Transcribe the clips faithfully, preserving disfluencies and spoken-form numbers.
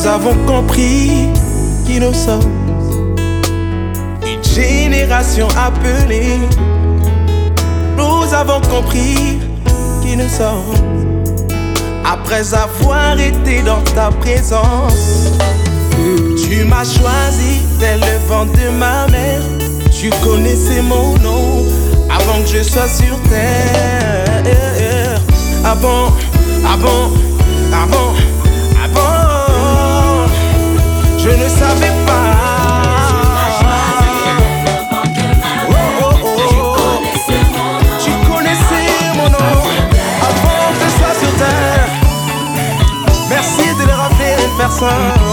Nous avons compris qui nous sommes, une génération appelée. Nous avons compris qui nous sommes, après avoir été dans ta présence. Tu m'as choisi dès le ventre de ma mère. Tu connaissais mon nom avant que je sois sur terre. Ah bon, ah bon, ah bon, ah bon, je ne savais pas. Oh, oh, oh. Tu connaissais mon nom avant que je sois sur terre. Merci de le rappeler une personne.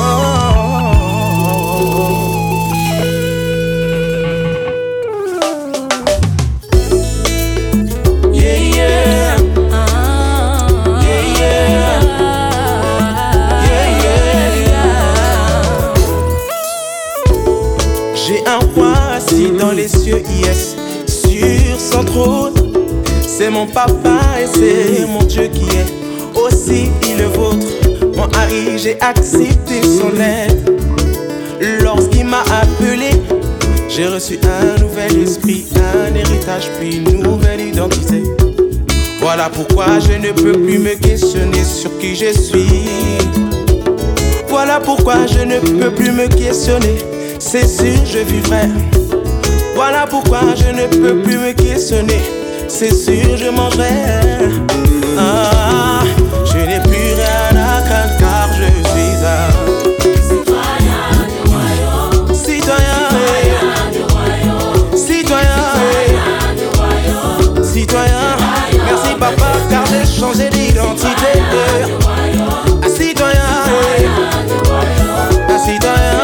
J'ai un roi assis dans les cieux, yes, sur son trône. C'est mon papa et c'est mon Dieu qui est aussi le vôtre. Mon Harry, j'ai accepté son aide. Lorsqu'il m'a appelé, j'ai reçu un nouvel esprit, un héritage, puis une nouvelle identité. Voilà pourquoi je ne peux plus me questionner sur qui je suis. Voilà pourquoi je ne peux plus me questionner. C'est sûr, je vivrai. Voilà pourquoi je ne peux plus me questionner. C'est sûr, je mangerai. Ah, je n'ai plus rien à craindre car je suis un citoyen du royaume. Citoyen du royaume. Citoyen du royaume. Citoyen. Merci papa car j'ai changé d'identité. Un citoyen. Un citoyen.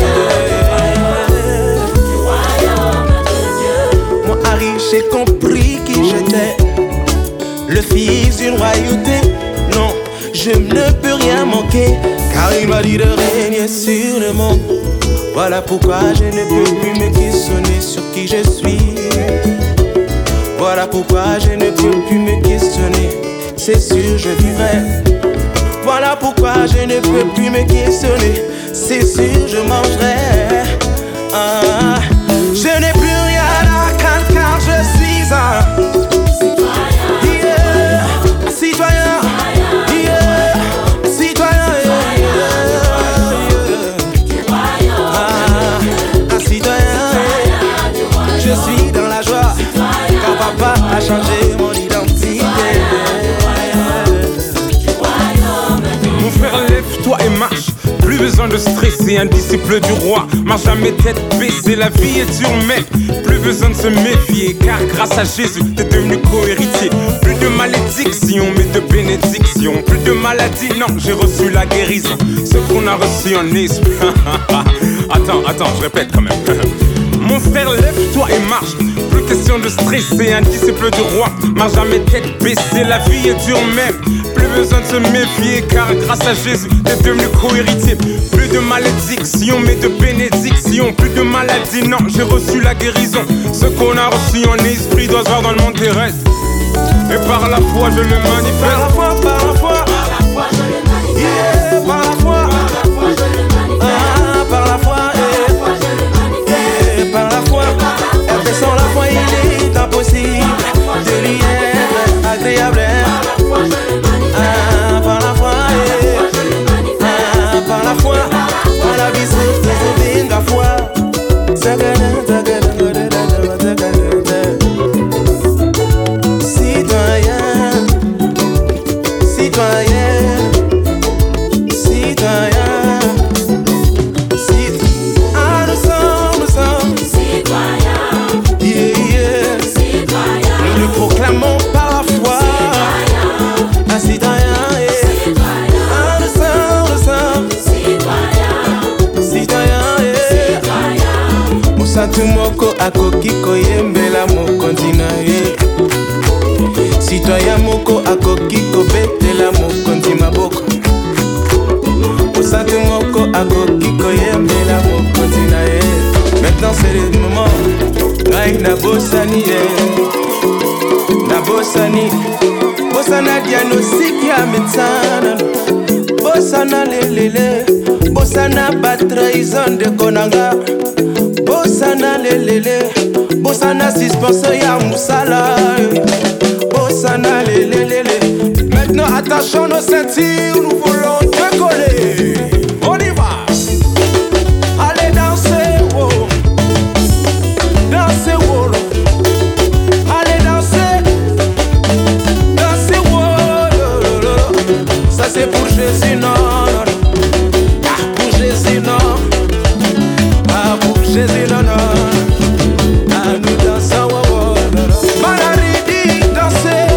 J'ai compris qui j'étais, le fils d'une royauté. Non, je ne peux rien manquer, car il m'a dit de régner sur le monde. Voilà pourquoi je ne peux plus me questionner sur qui je suis. Voilà pourquoi je ne peux plus me questionner. C'est sûr, je vivrai. Voilà pourquoi je ne peux plus me questionner. C'est sûr, je mangerai. Ah, je n'ai plus rien à craindre car je suis un citoyen, yeah, citoyen, yeah, citoyen, yeah, ah, un citoyen, je suis dans la joie car papa a changé mon identité. Mon frère, lève-toi et marche. Plus besoin de stresser, un disciple du roi marche jamais tête baissée, la vie est dure mais plus besoin de se méfier, car grâce à Jésus t'es devenu co-héritier. Plus de malédiction mais de bénédiction, plus de maladie, non, j'ai reçu la guérison, ce qu'on a reçu en esprit. Attends, attends, je répète quand même. Mon frère, lève-toi et marche. Plus question de stresser, un disciple du roi marche jamais tête baissée, la vie est dure même plus besoin de se méfier, car grâce à Jésus t'es devenu co-héritier. Plus de malédiction mais de bénédiction, plus de maladie, non, j'ai reçu la guérison. Ce qu'on a reçu en esprit doit se voir dans le monde terrestre, et par la foi je le manifeste. Par la foi, par la foi, par la foi je le manifeste. Yeah, par la foi, par la foi je le manifeste. Ah, par la foi, yeah, yeah, par la foi. Et sans la foi il est impossible de lui être agréable. Ah, par la foi, yeah. Ah, par la foi, par la vie c'est une foi. Citoyen, citoyen, citoyen, citoyen. Ah, nous sommes, nous sommes Citoyen, yeah, yeah. citoyen, Nous le proclamons par la foi. Un citoyen, yeah. citoyen, Ah, nous sommes, nous sommes citoyen, citoyen, yeah. citoyen. Musatu moko akoki koyembela mokonzi na ye. Citoyen moko akoki kobetela mokonzi maboko. Musatu moko akoki koyembela mokonzi na ye. Maintenant c'est le moment. Ngai na bosani ye. Na bosani. Bosana diagnostic ya médecin. Bosana lelele. bosana ba trahison de konanga, bosana lelele, bosana suspension ya musala, bosana lelele. Maintenant attachons nos ceintures, nous voulons décoller. On y va. Allez danser, oh. Danser, oh. Allez danser. Danser, oh. Ça c'est pour Jésus, non, non, non. Ah, pour Jésus, non. Ah, pour Jésus, non, non. Ah, nous dansons, oh, oh, oh. Manaridi, danser.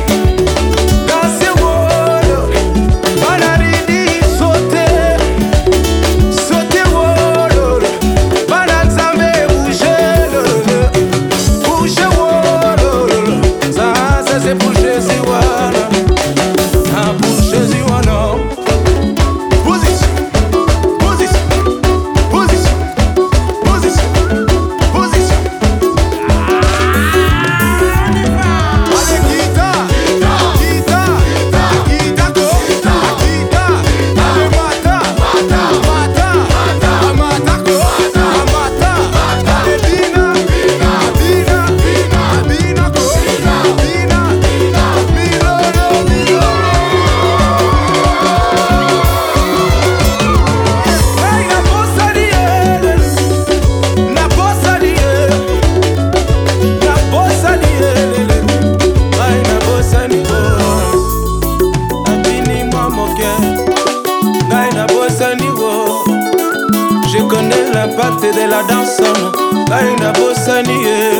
Je connais l'impact de la danse. Kaina Bossani,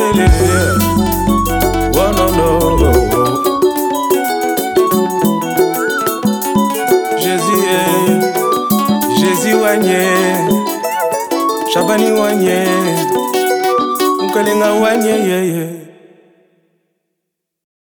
oh non non. Jésus, Jésus Wanye, Chabani Wanye, Mkalinga Wanye, yeah yeah.